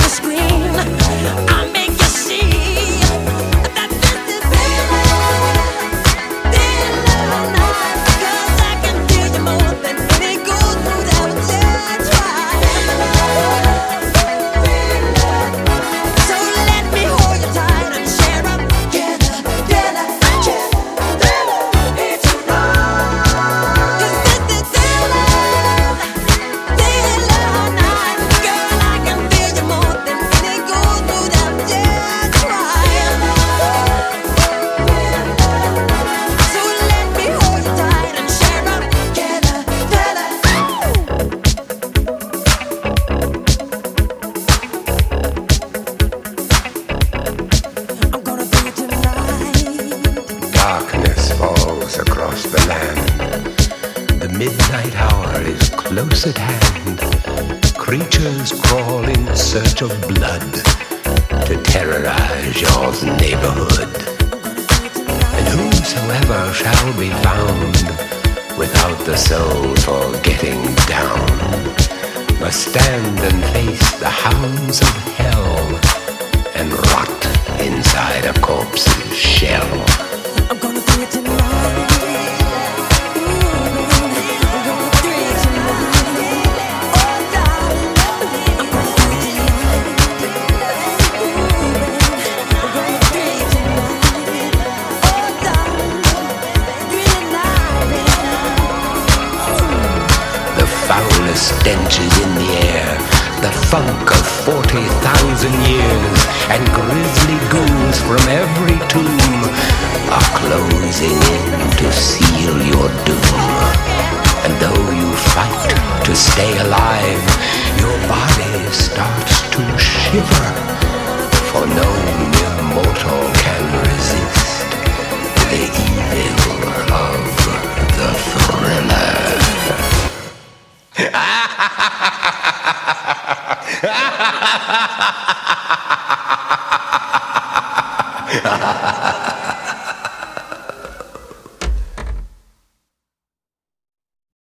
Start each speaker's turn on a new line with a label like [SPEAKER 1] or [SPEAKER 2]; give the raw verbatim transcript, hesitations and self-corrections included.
[SPEAKER 1] midnight hour is close at hand. Creatures crawl in search of blood to terrorize your neighborhood. And whosoever shall be found without the soul for getting down must stand and face the hounds of hell and rot inside a corpse's shell.
[SPEAKER 2] I'm gonna do it tonight.
[SPEAKER 1] Stench is in the air, the funk of forty thousand years, and grisly goons from every tomb are closing in to seal your doom. And though you fight to stay alive, your body starts to shiver, for no mere mortal can resist the evil of the thriller. Ha ha ha ha ha ha ha ha ha ha ha ha ha ha ha ha